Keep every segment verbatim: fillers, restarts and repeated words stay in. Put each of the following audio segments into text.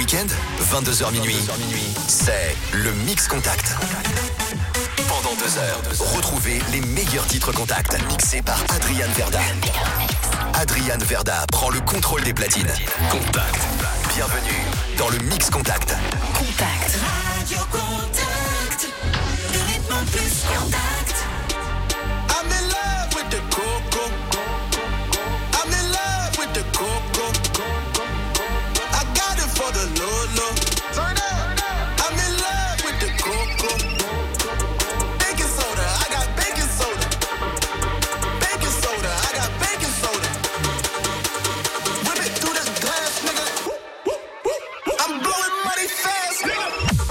week-end, vingt-deux heures minuit, c'est le Mix Contact. Pendant deux heures, retrouvez les meilleurs titres Contact, mixés par Adrian Verda. Adrian Verda prend le contrôle des platines. Contact. Bienvenue dans le Mix Contact. Contact. Radio Contact. Le rythme plus Contact. I'm in love with the coco. I'm in love with the coco. I got it for the Lolo. Turn up. I'm in love with the coco. Baking soda, I got baking soda. Baking soda, I got baking soda. Whip it through the glass, nigga. I'm blowing money fast, nigga.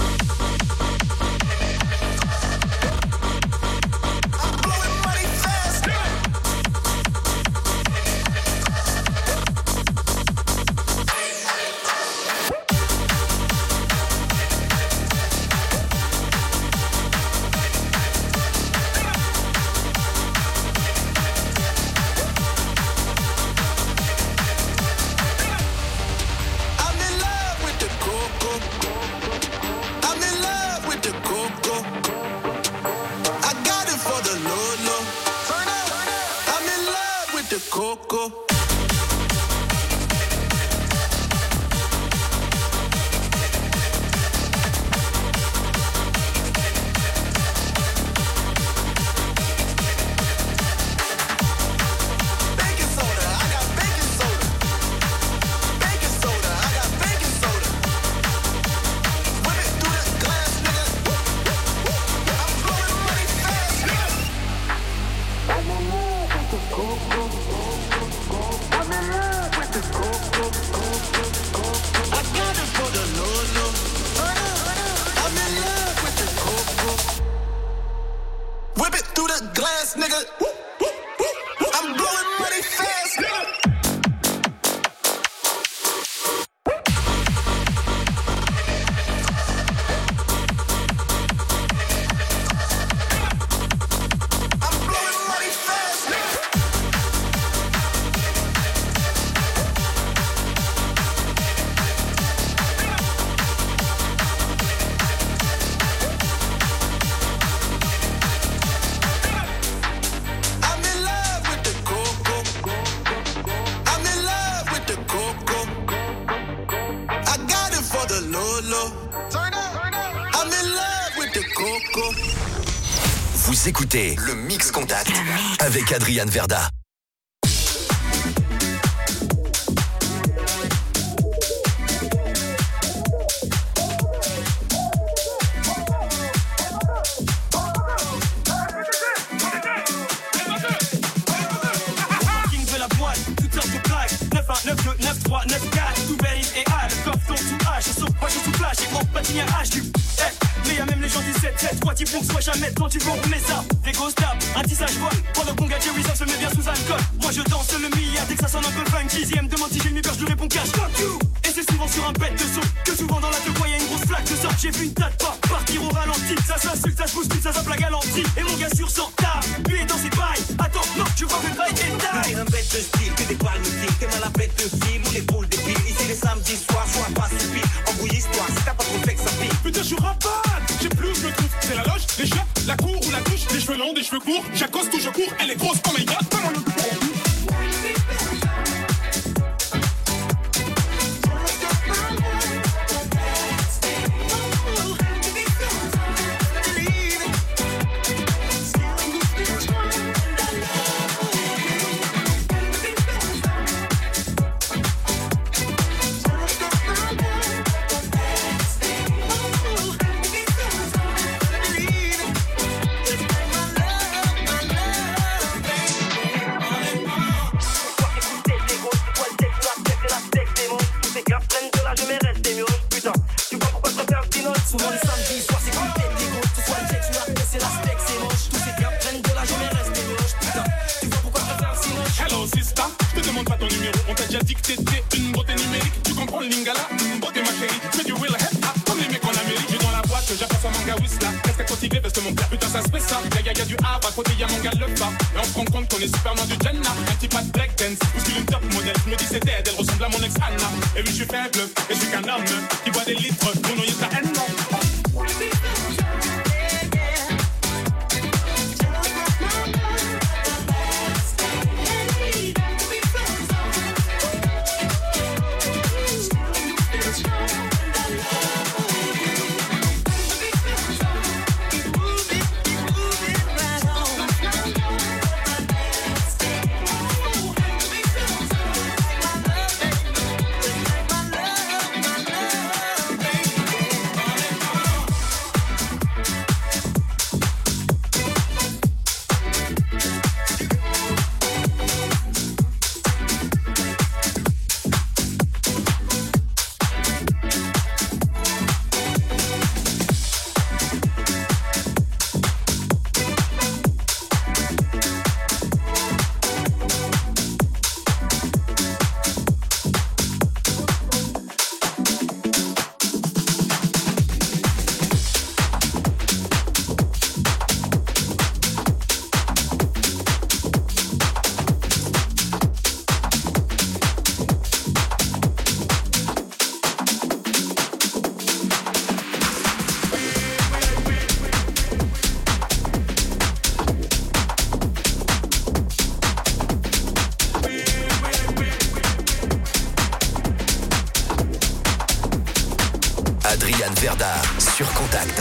I'm blowing money fast, nigga. I'm in love with the coco. I'm in love with the coco. I got it for the Lolo. Turn up. I'm in love with the coco. Baking soda, I got baking soda. Baking soda, I got baking soda. Whip it through the glass, nigga. I'm blowing money fast, nigga. I'm in love with the coco. I'm in love with the coco. I got it for the Lolo. I'm in love with the coco. Whip it through the glass, nigga. I'm blowing money fast, nigga. I'm blowing money fast, nigga. I'm in love with the coco. I'm in love with the coco. I got it for the Lolo. Turn up. I'm in love with the coco. Vous écoutez le Mix Contact avec Adrian Verda. King de la boîte, toutes sortes de plaques. neuf un, neuf deux, neuf trois, neuf quatre. Tout belle et hal, coffre ton tout H. Et sauf moi je suis tout flash et gros patine à H. Du eh, mais y'a même les gens du sept sept. Toi tu fonces, soit jamais quand tu veux on remet ça. Des grosses tables, un tissage vol. Pendant qu'on gâte Jerry se met bien sous alcool. Moi je danse le milliard dès que ça sonne un peu funky. Dixième demande si j'ai une je lui réponds cash. Fuck you. Et c'est souvent sur un bête de saut que souvent dans la te voix y'a une grosse flaque de sort. J'ai vu une tas de pas partir au ralenti. Ça s'insulte, ça se bouscule, ça zappe la galanterie. Et mon gars sur son table, lui est dans ses bails. Attends, non, tu vois que le bail est tard. T'es un bête de style, que des balles mythiques. T'es mal à bête de film ou les boules des piles. Ici les samedis soirs, sois pas stupide. Embrouille histoire, si t'as pas trop fait que ça pique. Putain, je suis rabat, j'ai plus où je me trouve. C'est la loge, les chiottes, la cour ou la douche. Des cheveux longs, des cheveux courts. J'accoste ou je cours, elle est grosse comme un yacht. Comment le Souvent les samedis soirs c'est comme tête des gosses. Ce soit le jet, tu l'as c'est la steak, c'est moche. Tous ces gars prennent de l'âge, mais restent des moches. Putain, tu vois pourquoi je préfère si moche. Hello sister, je te demande pas ton numéro. On t'a déjà dit que t'étais une beauté numérique. Tu comprends le lingala, une beauté ma chérie. Tu fais du real hip hop comme les mecs en Amérique. J'ai dans la boîte, j'appelle ça manga whistler. Reste à cultiver parce que mon père putain ça se fait ça. Y'a y'a y'a du A, à côté y'a mon gars le bas. Et on se rend compte qu'on est super loin du Jenna. Un petit pas de black dance, bouscule une top modèle. Je me dis c'est dead, elle ressemble à mon Rolex Anna. Et oui, je suis faible, et je suis qu'un homme qui boit des litres pour noyer sa haine. Adrian Verda sur Contact.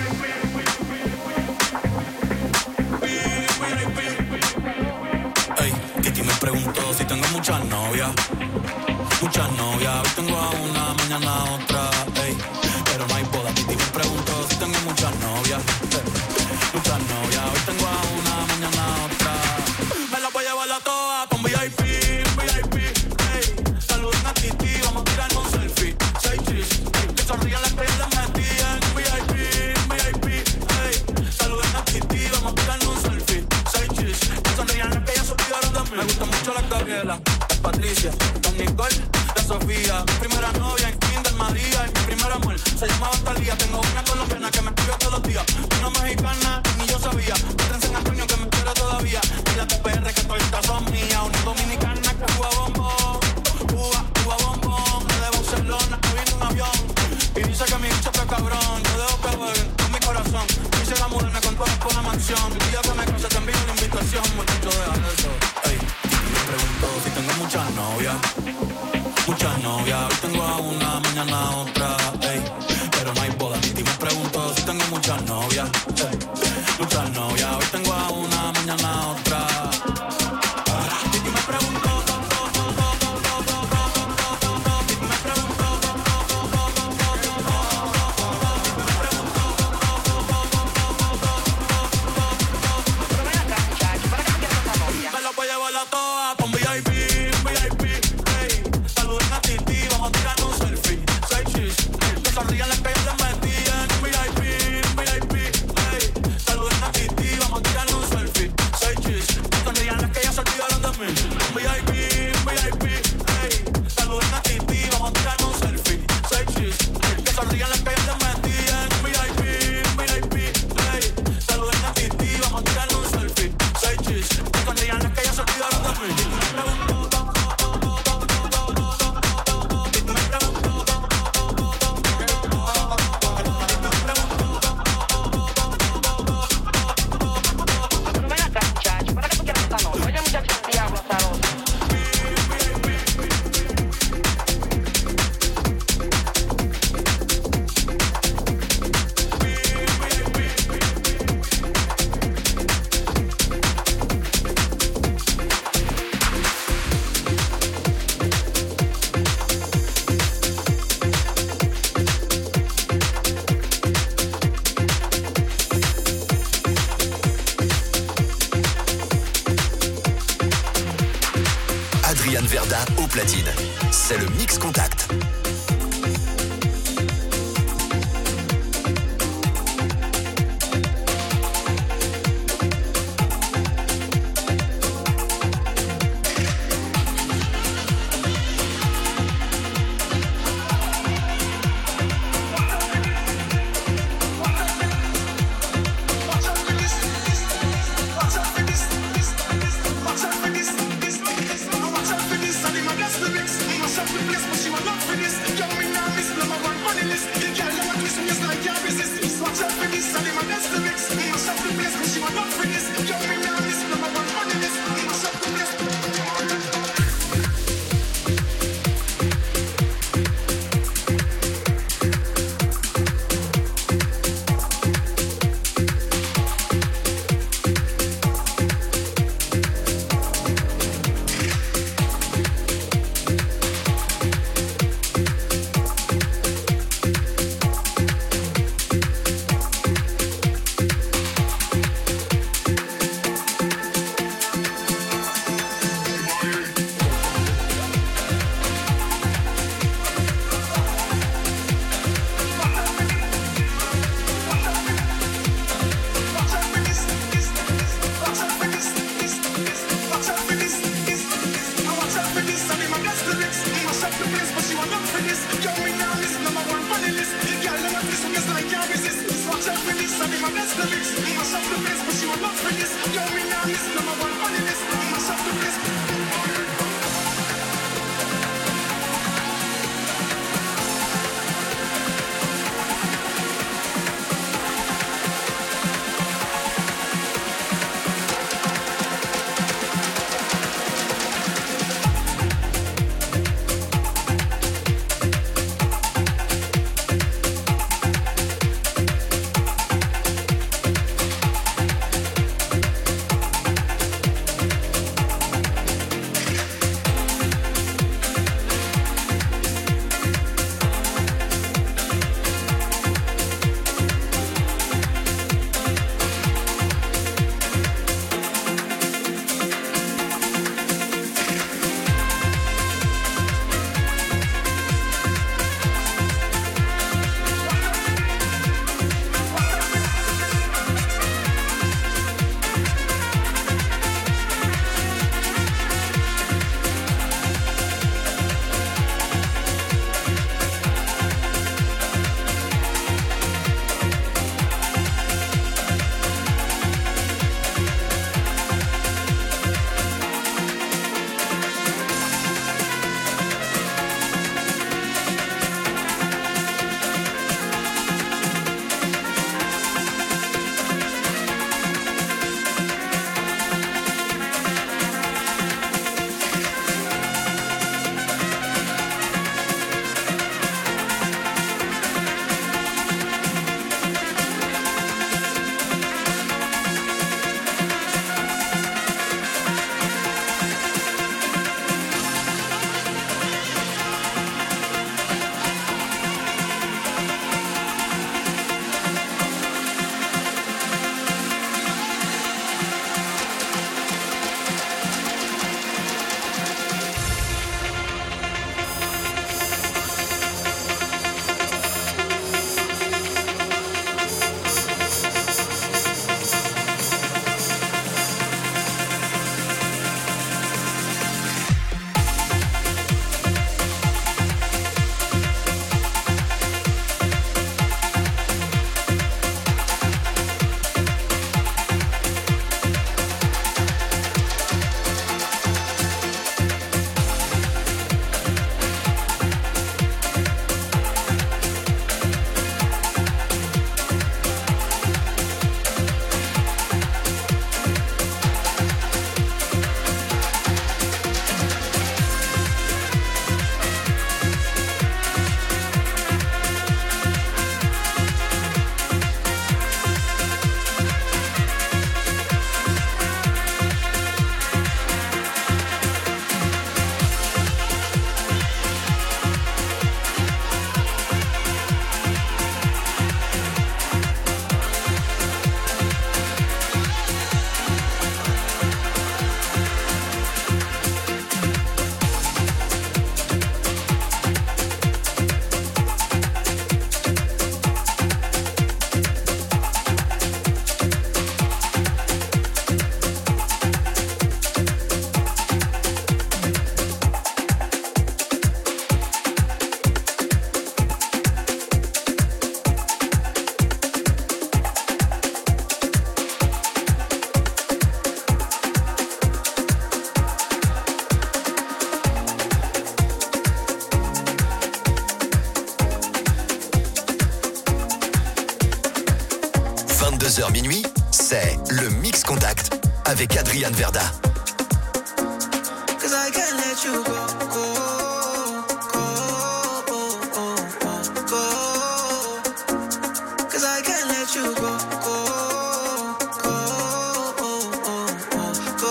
Ey, Kitty me preguntó si tengo muchas novias. Muchas novias, hoy tengo a una, mañana a otra. Ey, pero no hay boda. Kitty me preguntó si tengo muchas novias. Ey, muchas novias, hoy tengo a una, mañana a otra. Me la voy a llevar a todas con V I P, V I P. Ey, saluden a Titi, vamos a tirar un selfie. Seis chis, que sonrían las que yo les metí en V I P, V I P. Ey, saluden a Titi, vamos a tirar un selfie. Seis chis, que sonrían las que ya se olvidaron de mí. Me gusta mucho la Gabriela, la Patricia, la Nicole, la Sofía. Mi primera novia en Kinder María y mi primer amor se llamaba Talía. Tengo una colombiana que me escribe todos los días, una mexicana ni yo sabía, otra en San Antonio que me quiere todavía, y la T P R que todavía son mías, una dominicana que juega bombón, Cuba, Cuba bombón, de Barcelona que viene un avión y dice que mi bicho está cabrón. Yo dejo que jueguen con mi corazón, quisiera mudarme con todas por una mansión. El día que me case te envío la invitación, muchacho, deja eso. Ey, me pregunto si tengo muchas novias. Muchas novias, hoy tengo a una, mañana a otra, ey, pero no hay boda. Titi me pregunto si tengo muchas novias, ey, muchas novias, hoy tengo a una, mañana a otra. Titi me pregunto, Titi me pregunto, me la voy a llevar a todas con V I P, V I P. Saluden a Titi, vamos a tirar un selfie. Seis chis, que sonrían las que yo les metí en V I P, V I P. Ey, saluden a Titi, vamos a tirar un selfie. Seis chis, que sonrían las que ya se olvidaron de mí. V I P, V I P. Ey, saluden a Titi, vamos a tirar un selfie. Seis chis, que sonrían las que yo les metí en V I P, V I P. Ey, saluden a Titi, vamos a tirar un selfie. Seis chis, que sonrían las que ya se olvidaron de mí. Adrian Verda au platine. C'est le Mix Contact. Watch out for this, this, this, watch out for this, and in my best lyrics, mash up the place. avec Adrian Verda. Cause I can't let you go, go, go, go, go. Cause I can't let you go, go, go, go.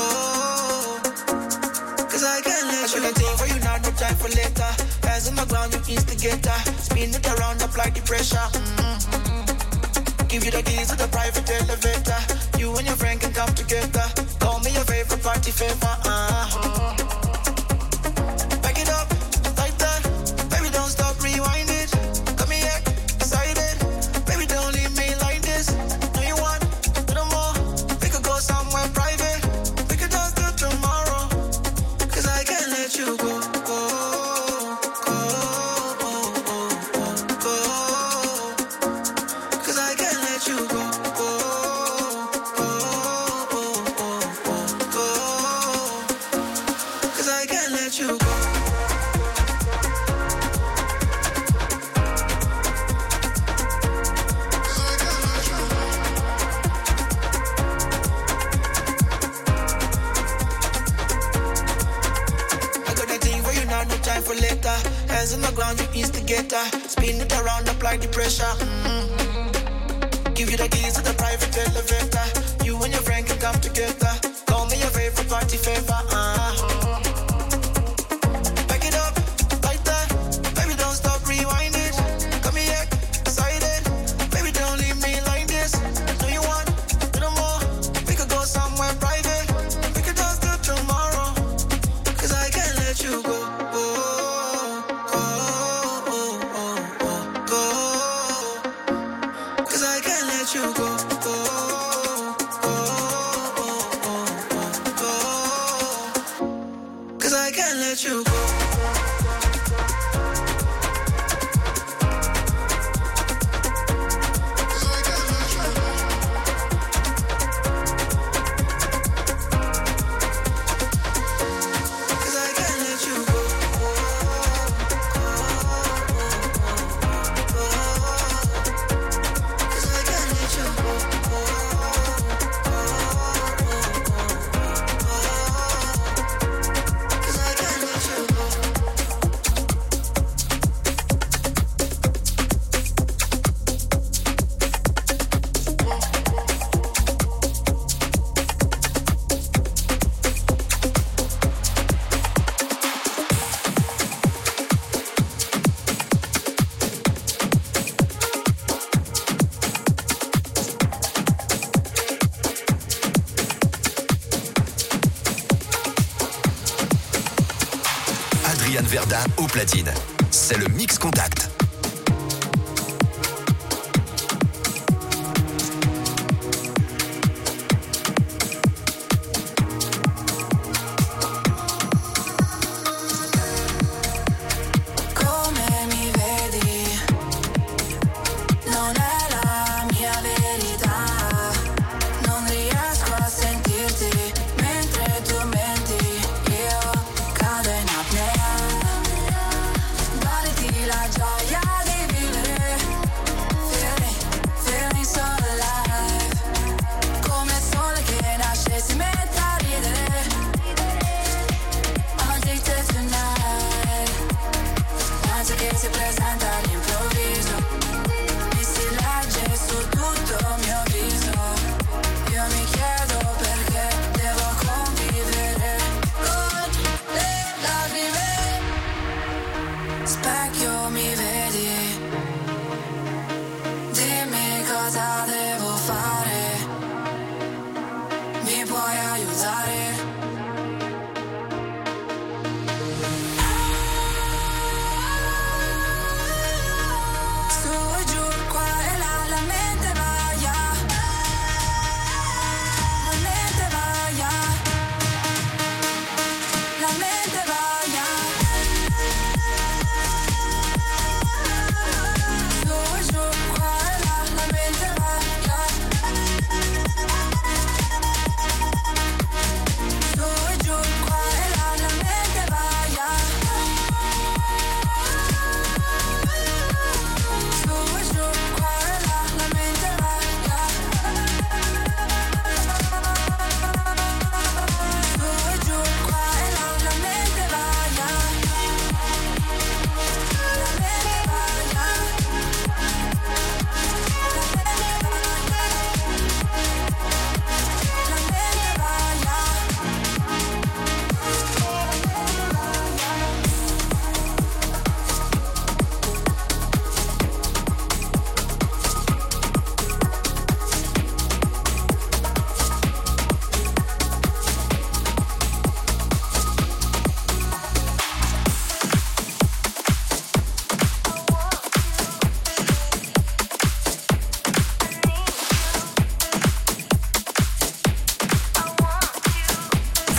Cause I can't let you go. I think for you now, no time for later. Hands on the ground, you instigator. Spin it around, apply the pressure. Mm-hmm. Give you the keys to the private elevator. You and your friend can come together. Call me your favorite party favor. Uh-huh. Back it up, like that. Baby, don't stop, rewind it. Come here, excited. Baby, don't leave me like this. No, you want a little more? We could go somewhere private. We could dance till tomorrow. Cause I can't let you go, go, go, go, go. Cause I can't let you go, go, go, go, go. Cause I can't let you go. I got that thing for you now, no time for later. Hands on the ground, you instigator. Spin it around, apply the pressure. Mm-hmm. Give you the keys to the private elevator. You and your friend can come together. Call me your favorite party favor. Uh-huh. Back it up, like that. Baby, don't stop, rewind it. Come here, excited. Baby, don't leave me like this. No, you want a little more? We could go somewhere private. We could dance till tomorrow. Cause I can't let you go, go, go, go, go. Cause I can't let you go, go, go, go, go. Cause I can't let you go. Cause I can't let you go. Cause I can't let you go. Cause I can't let you go. Adrian Verda au platine. C'est le Mix Contact. Come mi vedi, non è la mia verità. Non riesco a sentirti mentre tu menti. Io cado in apnea. Darti la gioia di vivere. Feeling, feeling so alive. Come il sole che nasce si mette a ridere. I'm addicted tonight. Ansia che si presenta all'improvviso. Mi si legge su tutto il mio viso. Io mi chiedo perché devo convivere con le lacrime. Specchio mi vedi. Dimmi cosa devo fare. Mi puoi aiutare? Su e giù, qua e là, la mente vaia. La mente vaia. La mente vaia. Su e giù, qua e là, la mente vaia.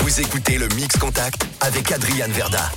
Vous écoutez le Mix Contact avec Adrian Verda.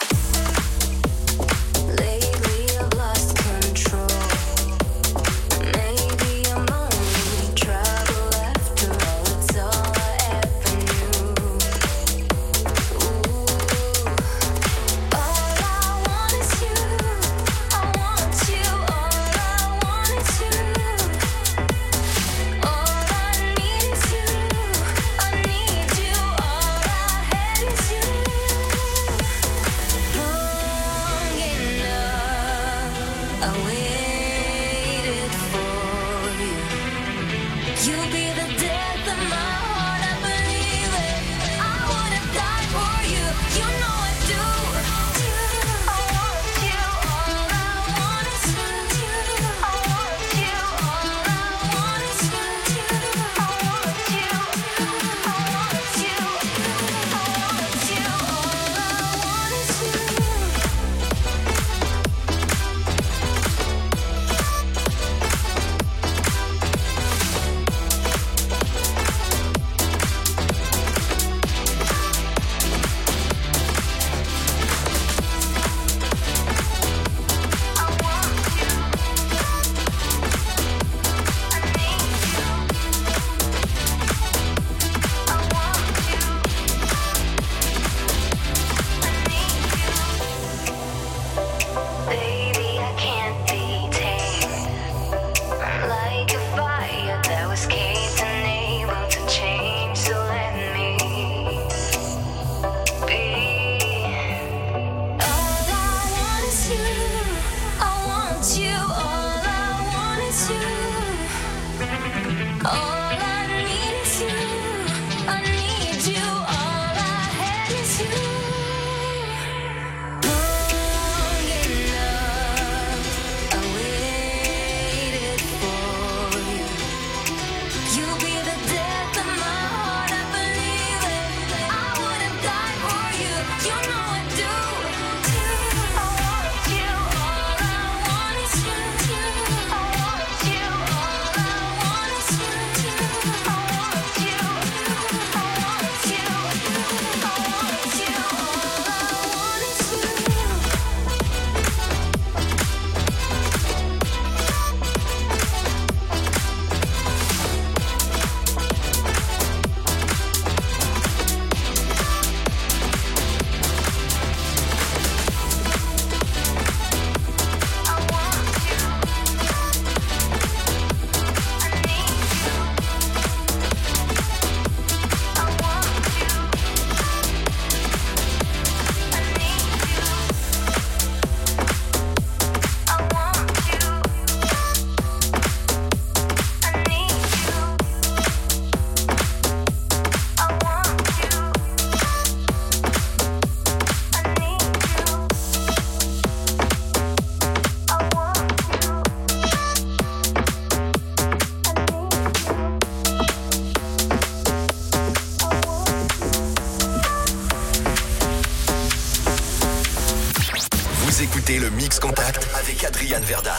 Le Mix Contact avec Adrian Verda.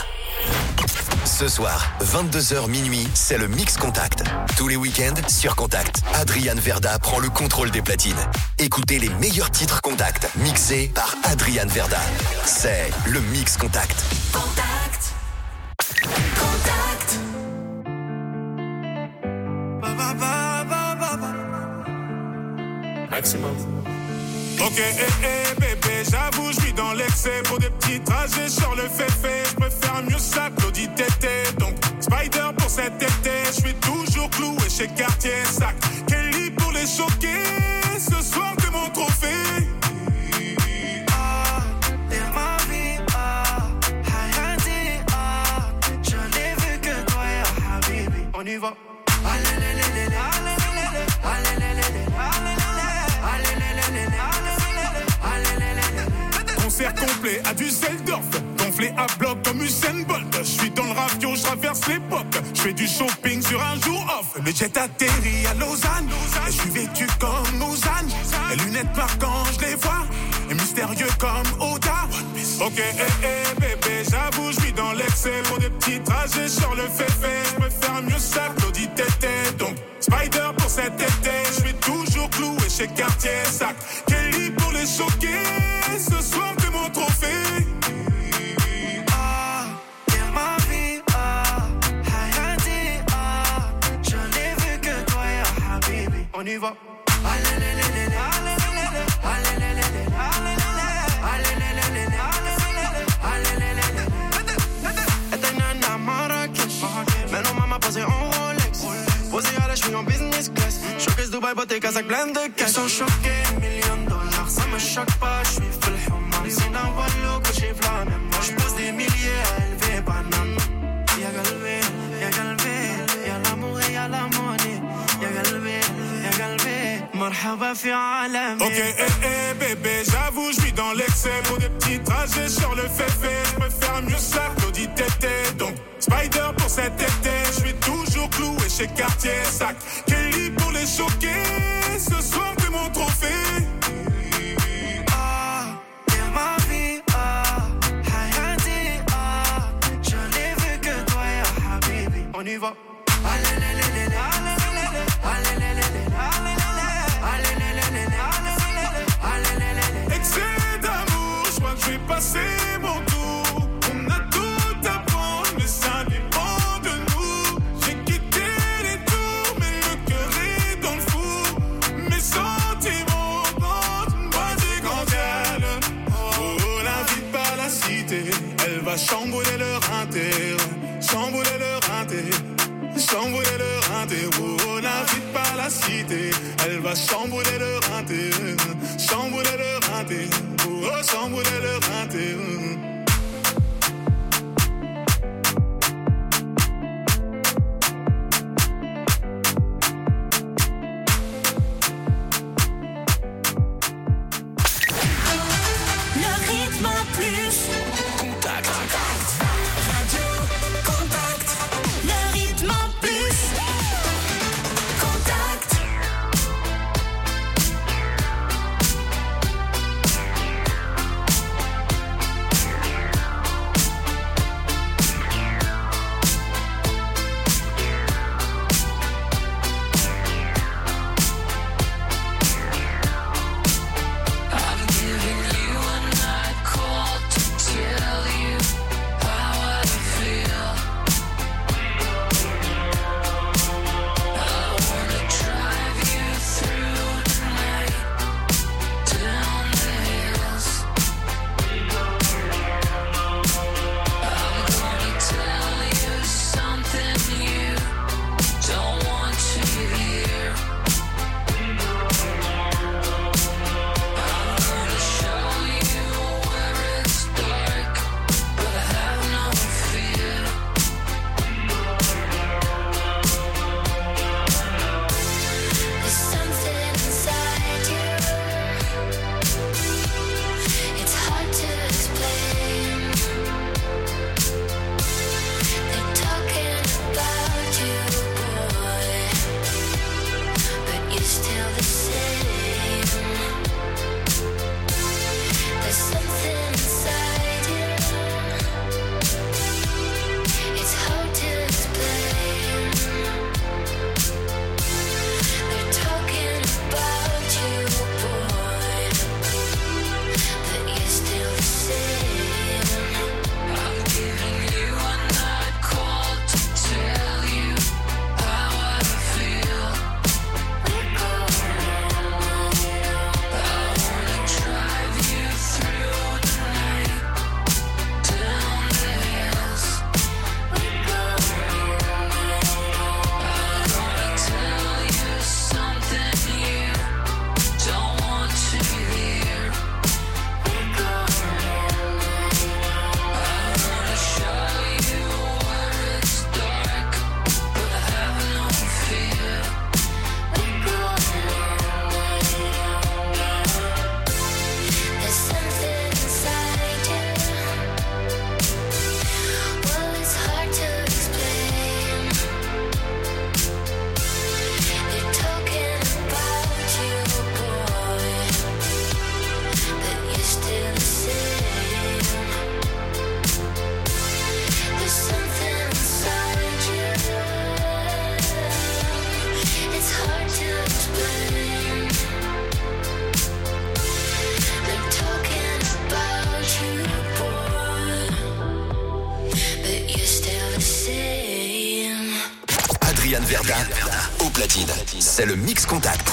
Ce soir, vingt-deux heures minuit, c'est le Mix Contact. Tous les week-ends, sur Contact, Adrian Verda prend le contrôle des platines. Écoutez les meilleurs titres Contact, mixés par Adrian Verda. C'est le Mix Contact. Contact. Contact. Maximum. Ok, eh, eh, bébé, j'avoue, je vis dans l'excès. Pour des petits trajets sur le fait-fait, je préfère mieux ça que l'audit tété. Donc, Spider pour cet été, je suis toujours cloué chez Cartier Sac. Kelly pour les choquer, ce soir t'es mon trophée. Ah, t'es ma vie, ah, Hayati, ah, je n'ai vu que toi, ya Habibi. On y va. Allez, allez, allez, allez, allez, allez, allez, allez, allez. Concert complet à Düsseldorf, gonflé à bloc comme Usain Bolt. Je suis dans le ravio, je traverse l'époque. Je fais du shopping sur un jour off. Le jet atterrit à Lausanne, et je suis vêtu comme Lausanne. Les lunettes marquantes, je les vois, et mystérieux comme Oda. Ok, eh, eh, bébé, j'avoue, je vis dans l'excès. Pour des petits trajets sur le fait-fait, je préfère mieux ça que l'audit tété. Donc, Spider pour cet été, je suis toujours cloué chez chez Cartier Sac. Kelly pour les choquer, ce soir t'es mon trophée. Ah, yeah, ma vie, ah, Hayati, ah, je n'ai vu que toi, ya Habibi. On y va. Allez, maintenant maman posée en Rolex, posée à la cheville en business class. Showcase Dubaï, beauté Kazakh, plein de cash. Ils sont choqués, millions de dollars, ça me choque pas, je suis full human. C'est un wallo que j'ai v'la même moi. Je pose des milliers à élever banane. Y'a galvé, y'a galvé, y'a l'amour et y'a la monnaie. Y'a galvé, y'a galvé, marhaba fi alami. Ok, eh, eh, bébé, j'avoue, je vis dans l'excès. Pour des petits trajets sur le féfé, je préfère mieux ça qu'Audi T T. Donc, Spider pour cet été, je suis toujours cloué chez Cartier Sac. Kelly pour les choquer, ce soir t'es mon trophée. Ah, yeah, ma vie, ah, Hayati, ah, je n'ai vu que toi, ya Habibi. On y va. Allez, allez, allez, allez, allez, allez, allez, allez. Excès d'amour, je crois que je vais passer mon tour. On a tout à prendre, mais ça dépend de nous. J'ai quitté les tours, mais le cœur est dans le four. Mes sentiments dans une boîte grandiale. Oh, la vie par la cité, elle va chambouler leur inter. Chambouler leur inter. Chambouler leur inter. Oh, la vie par la cité, elle va chambouler leur inter. Chambouler leur inter. Oh, chambouler leur inter. Le rythme plus. Contact. Radio Contact. Le rythme plus. Contact. c'est le Mix Contact.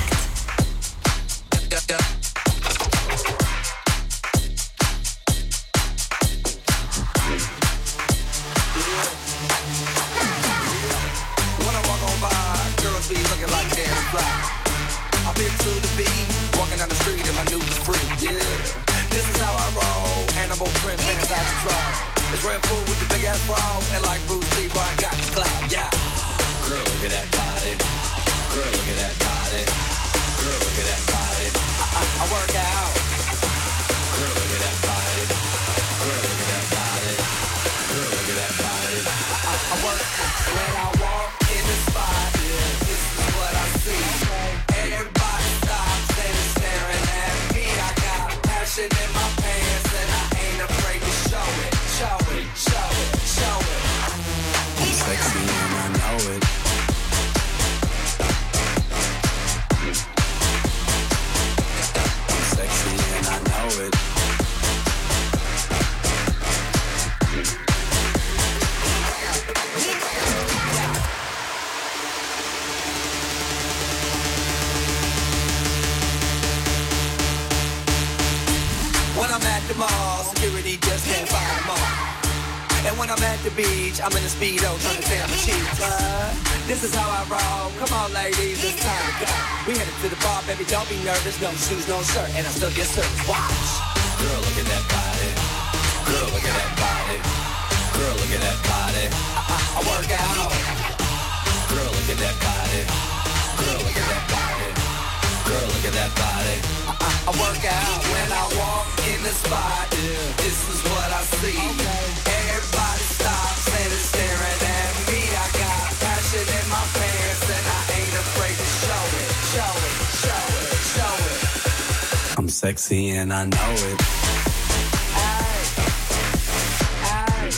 When I walk on by, girls be looking like damn fly. I've been to the beat, walking down the street in my new free, yeah. This is how I roll, animal print, fans out to try. It's Red Bull with the big ass bra, and like Bruce Lee, I got the clap, yeah. Girl, look at that body. Girl, look at that body. Girl, look at that body. I, I, I work out. Girl, look at that body. Girl, look at that body. Girl, look at that body. I, I, I work when I walk in the spot. Yeah, this is what I see. Everybody stops and is staring at me. I got passion in my pants and I ain't afraid to show it. Show it, show it, show it. I'm sexy and I know it. I'm sexy and I know it. When I'm at the mall, security just can't find them all. And when I'm at the beach, I'm in a Speedo trying to tear my cheeks. Uh, this is how I roll. Come on, ladies, it's time to go. We headed to the bar, baby, don't be nervous. No shoes, no shirt, and I still get service. Watch. Girl, look at that body. Girl, look at that body. Girl, look at that body. I, I, I work out. Girl, look at that body. Girl, look at that body. Girl, look at that body. I, I, I work out when I walk in the spot. Yeah. This is what I see. Okay. Everybody stops and is staring at me. I got passion in my pants and I ain't afraid to show it. Show it, show it, show it. I'm sexy and I know it. Ay, ay.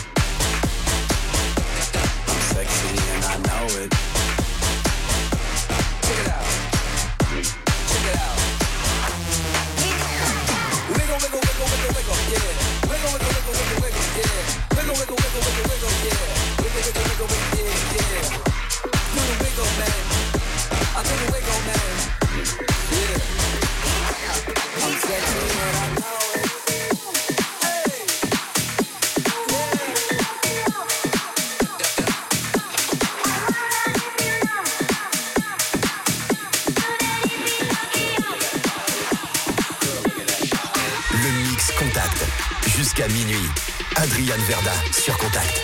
I'm sexy and I know it. Check it out. Check it out. Wiggle, wiggle, wiggle, wiggle, wiggle, yeah. Wiggle, wiggle, wiggle, wiggle, wiggle, yeah. Wiggle, wiggle, wiggle, wiggle, wiggle, yeah. Wiggle, wiggle, wiggle, wiggle, yeah, yeah. Do the wiggle, man. I do the wiggle, man. Yeah. I'm sexy and I know it. Hey. Le Mix Contact. Jusqu'à minuit. Adrian Verda sur Contact.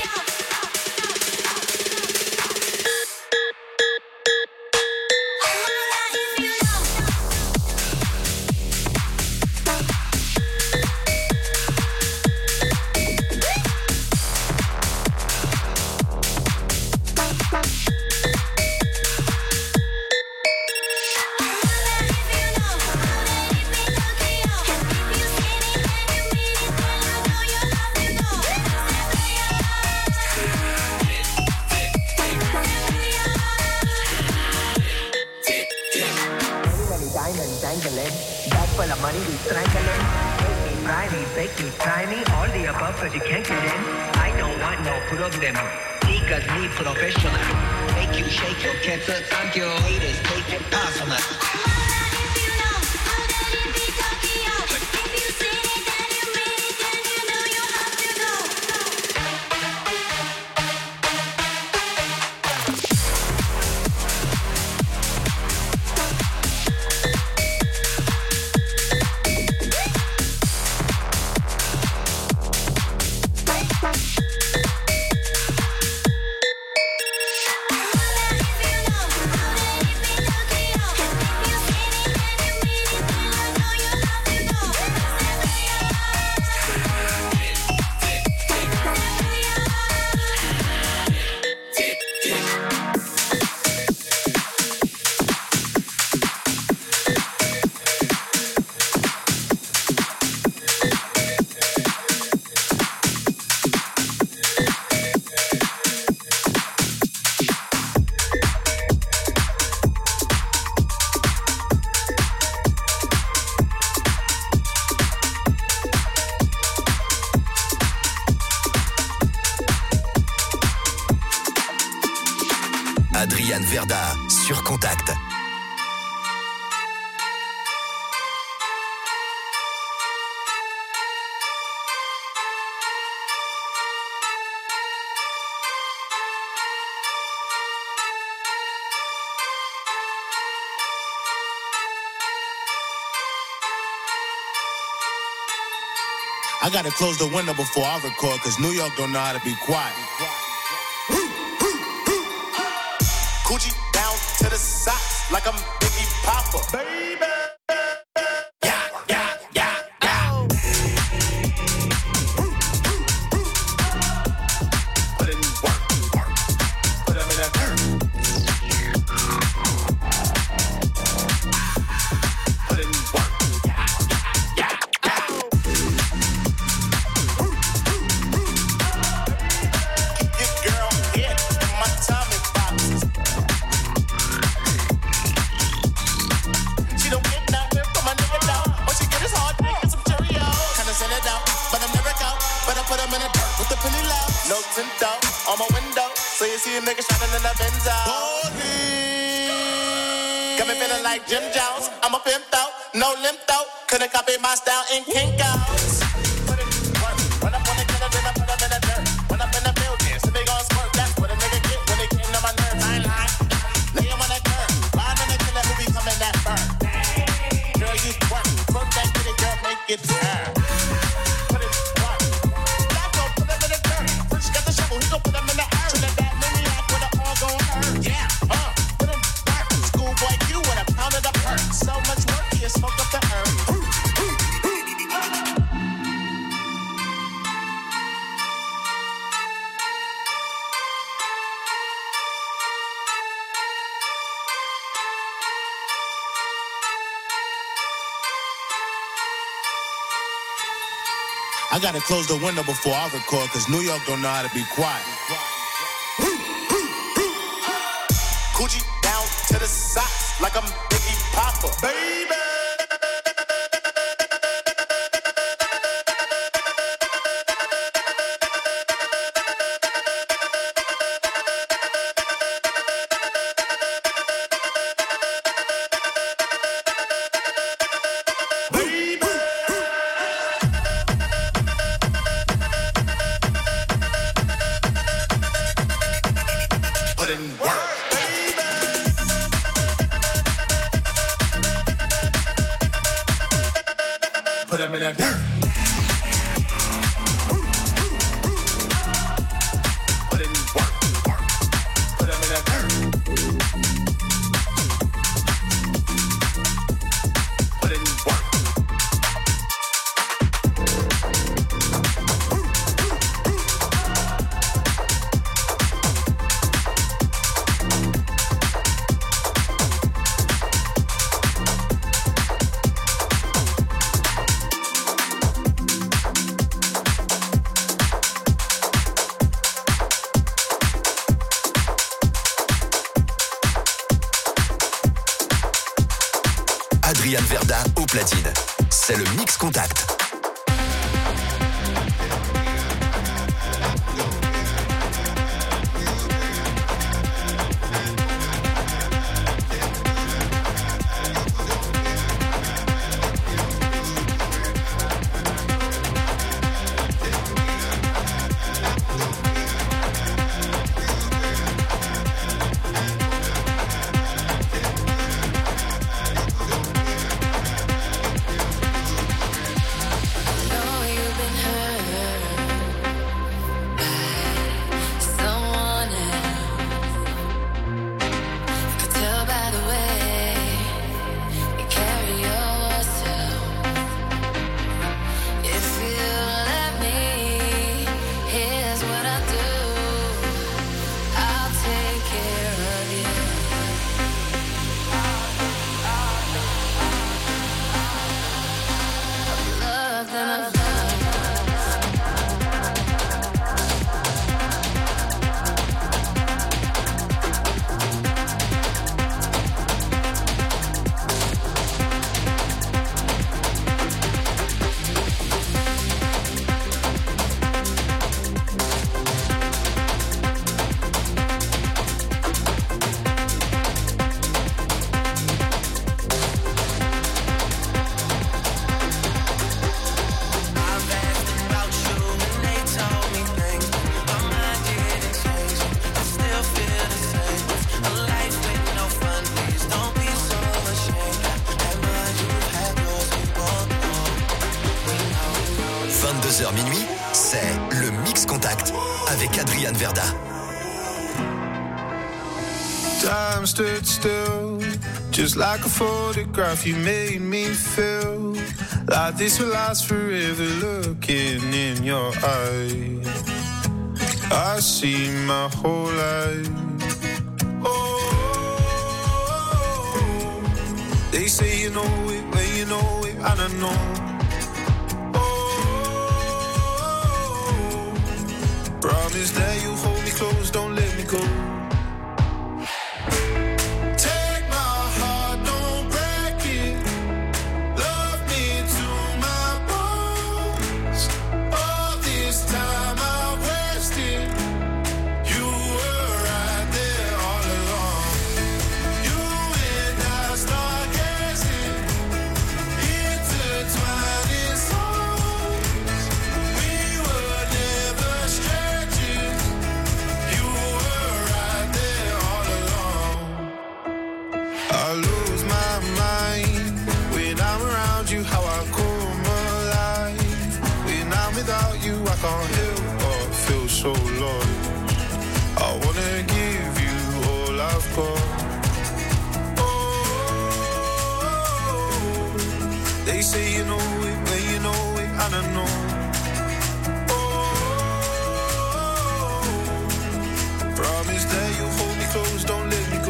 Adrian Verda sur Contact. I gotta close the window before I record, cause New York don't know how to be quiet. Coochie down to the socks like I'm Biggie Papa. Baby. Yeah, yeah, yeah, yeah. Put in work, work. Put them in that dirt. Put in work. Yeah, yeah, yeah, yeah. Keep your girl head in my Tommy boxes. She don't get nothing from a nigga down. What she get is hard dick and some Cheerios. Kinda send it out, but I'm never out. Better put them in the dirt with the penny loud. No tint out on my window, so you see a nigga shining in the Benz out. Got me feeling like Jim Jones. I'm a pimp out, no limp out. Couldn't copy my style in kink outs. Put it work. Run up on the killer, then I put him in the dirt. Run up in the building, so they gon' squirt. That's what a nigga get when they came to my nerves. I ain't lying. Lay him on that curb. Lying on the killer who be coming that burn. Girl, you twerk. Twerk that kitty, girl, make it turn. Put it work. Black gon' put him in the dirt. First got the shovel, he gon' put him in the earth. Trinidad maniac with a all gon' hurt. Yeah, uh, put him work. Schoolboy Q with a pound of the perk. So much work, he smoked up the earth. I gotta close the window before I record, cause New York don't know how to be quiet. Coochie down to the socks like I'm Biggie Papa. Baby. Put in work. Put him in that dirt. Put in work, work. Put him in that dirt. Put in work. Adrian Verda au platine. C'est le Mix Contact. vingt-deux heures minuit, c'est le Mix Contact avec Adrian Verda. Time stood still, just like a photograph. You made me feel like this will last forever. Looking in your eyes, I see my whole life. Oh, they say you know it, but you know it, and I know. Oh, promise that you hold me close, don't let me go. So lost, I wanna give you all I've got. Oh, they say you know it, but you know it, and I know. Oh, promise that you'll hold me close, don't let me go.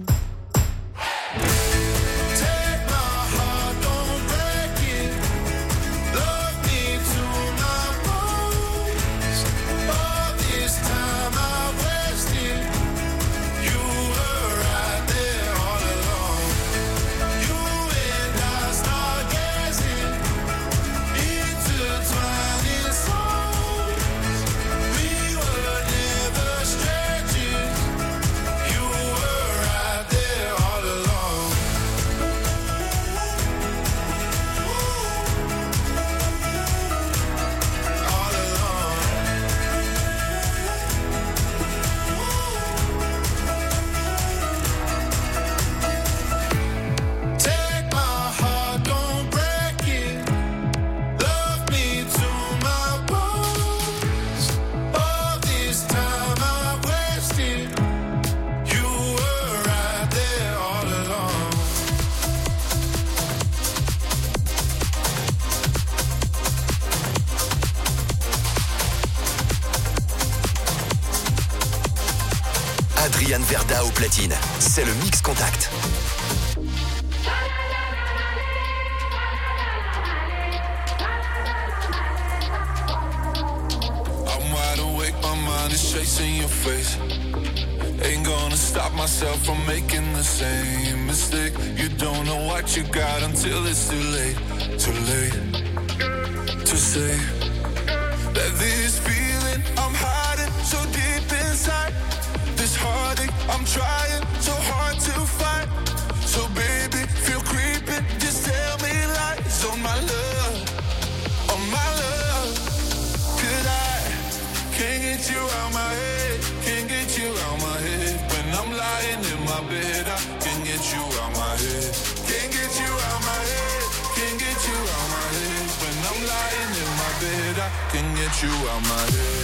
Adrian Verda au platine, c'est le Mix Contact. I'm wide awake, my mind is chasing your face. Ain't gonna stop myself from making the same mistake. You don't know what you got until it's too late, too late to say that this feeling I'm hiding so deep inside. This heartache, I'm trying so hard to fight. So baby, feel creeping, just tell me lies on my love, on my love. Could I, can't get you out my head, can't get you out my head. When I'm lying in my bed, I can't get you out my head. Can't get you out my head, can't get you out my head. When I'm lying in my bed, I can't get you out my head.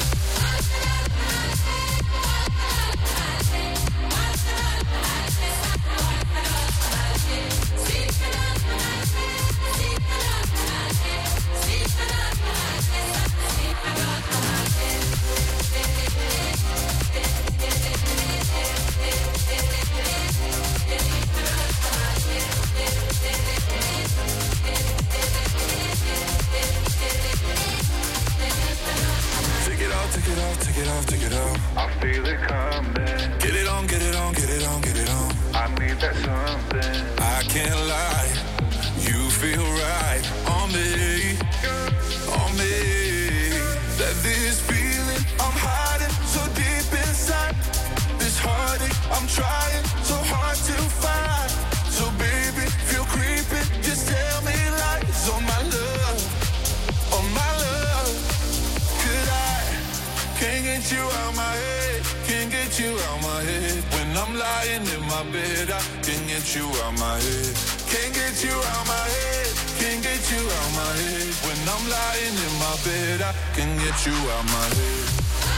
Take it off, take it off, take it off. I feel it coming. Get it on, get it on, get it on, get it on. I need that something. I can't lie, you feel right on me, on me. That this feeling I'm hiding so deep inside. This heartache I'm trying so hard to find. So baby, feel creeping, just tell me lies on my love, on my love. Could I, can't get you out my head, can't get you out my head. When I'm lying in my bed, I can't get you out my head. Can't get you out my head, can't get you out my head. When I'm lying in my bed, I I can get you out my head.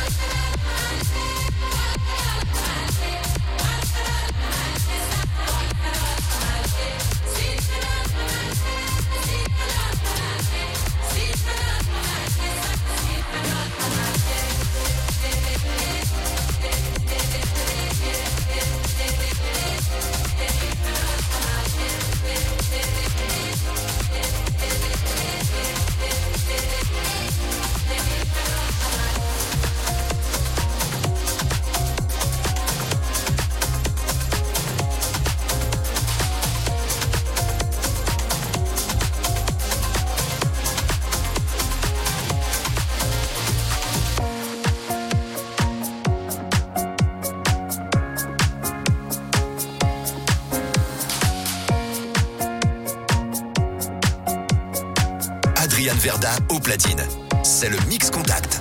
Adrian Verda au platine. C'est le Mix Contact.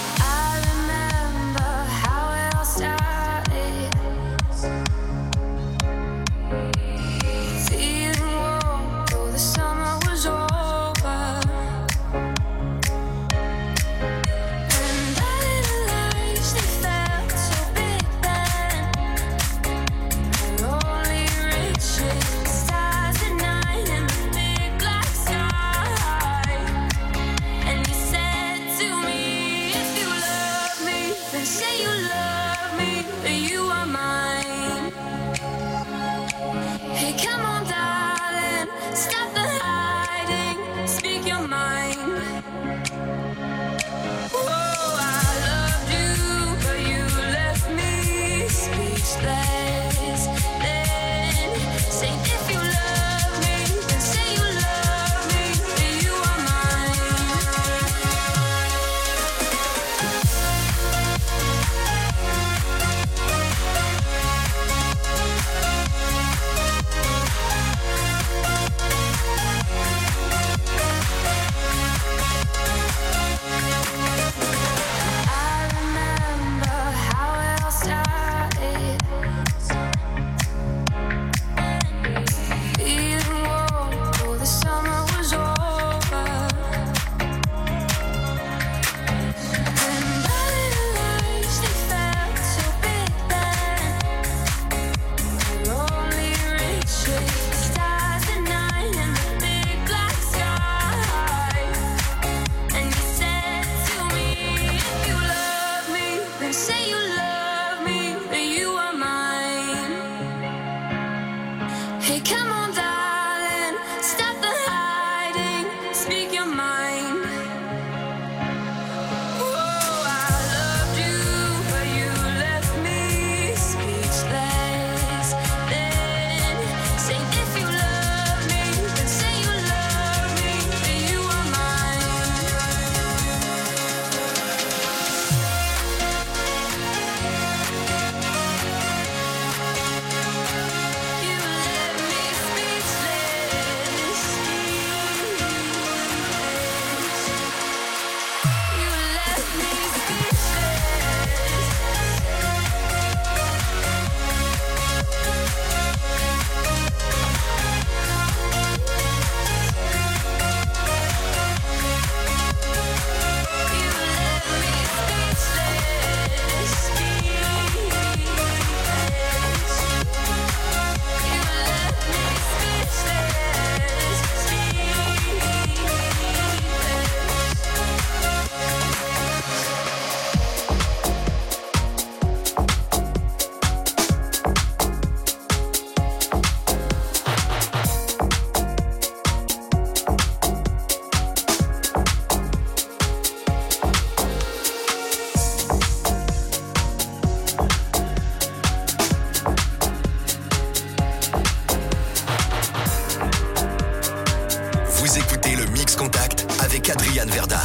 Adrian Verda.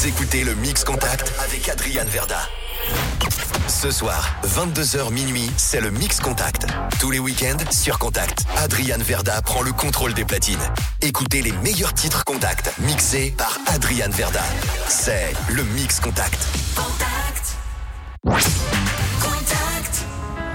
Vous écoutez le Mix Contact avec Adrian Verda. Ce soir, vingt-deux heures minuit, c'est le Mix Contact. Tous les week-ends, sur Contact, Adrian Verda prend le contrôle des platines. Écoutez les meilleurs titres Contact, mixés par Adrian Verda. C'est le Mix Contact. Contact. Contact.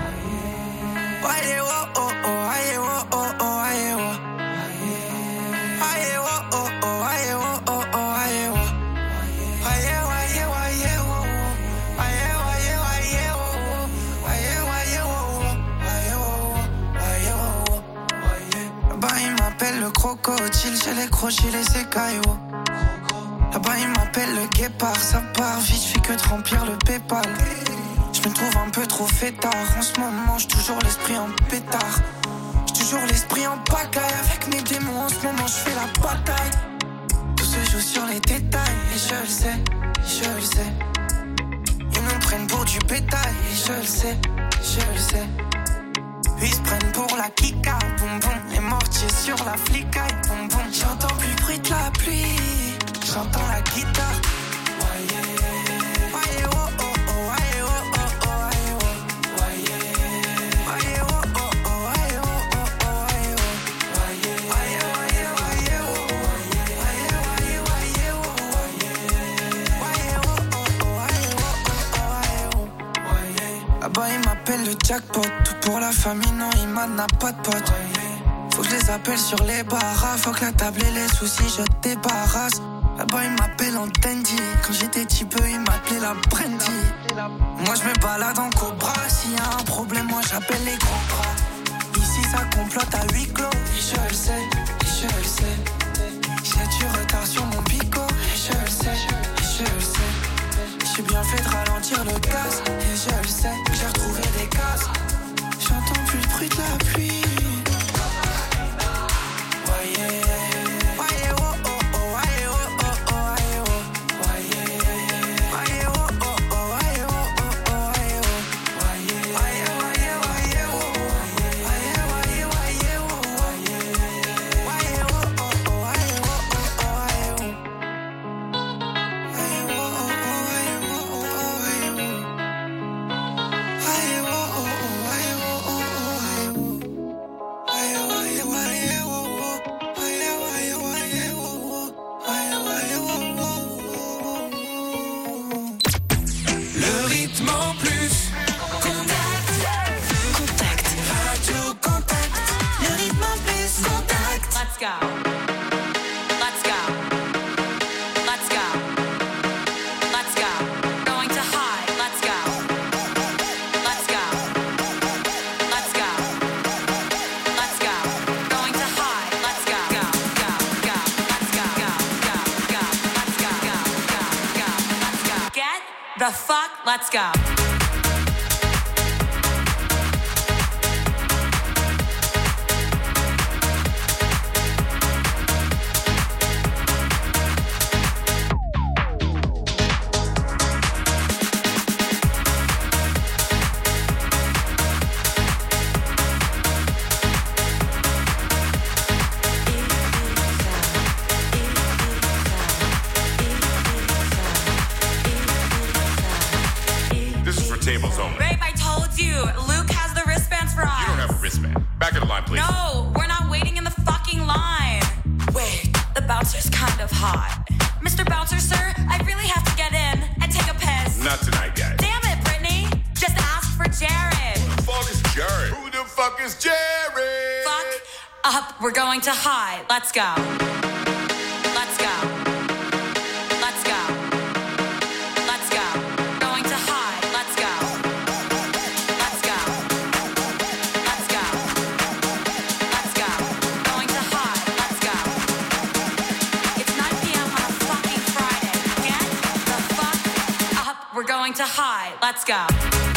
Aye, oh, oh, oh, aye, oh, oh, oh, aye, oh. Aye, oh, oh, oh, aye, oh, oh, oh, aye, oh. Aye, oh, aye, oh, aye, oh, oh. Aye, oh, aye, oh, aye, oh, oh. Aye, oh, aye, oh, oh. Aye, oh, aye, oh, oh. Aye. Là-bas, il m'appelle le crocodile, j'ai les crochets, les écailles, oh. Là-bas, il m'appelle le guépard, ça part vite, je fais que de remplir le PayPal. Je me trouve un peu trop fêtard, en ce moment, j'ai toujours l'esprit en pétard. J'ai toujours l'esprit en pagaille, avec mes démons, en ce moment, je fais la bataille. Tout se joue sur les détails, et je le sais, je le sais. Ils nous prennent pour du bétail, et je le sais, je le sais. Ils se prennent pour la kika, boum boum, les mortiers sur la flicaille, boum boum. J'entends plus le bruit de la pluie, j'entends la guitare. Aïe, oh, oh, oh, aïe, oh, oh, oh, aïe, oh. Aïe, oh, oh, oh, aïe, oh, oh, oh, aïe, oh. Aïe, aïe, aïe, aïe, oh. Aïe, aïe, aïe, oh. Aïe, oh, oh, oh, aïe, oh, oh, oh, aïe, oh. Là-bas, il m'appelle le jackpot, tout pour la famille, non, il m'a n'a pas de pote. Faut que je les appelle sur les barras, faut que la table et les soucis, je débarrasse. Là-bas, il m'appelle en dandy. Quand j'étais petit peu, il m'appelait la brandy. Moi, je me balade en cobra. S'il y a un problème, moi, j'appelle les gros bras. Ici, ça complote à huis clos. Et je le sais, et je le sais. J'ai du retard sur mon pico. Et je le sais, et je le sais. J'ai bien fait de ralentir le gaz. Et je le sais, j'ai retrouvé des cases. J'entends plus le bruit de la pluie. Voyez. The fuck? Let's go. We're going to high. Let's go. Let's go. Let's go. Let's go. Going to high. Let's go. Let's go. Let's go. Let's go. Going to high. Let's go. It's nine p.m. on a fucking Friday. Get the fuck up. We're going to high. Let's go.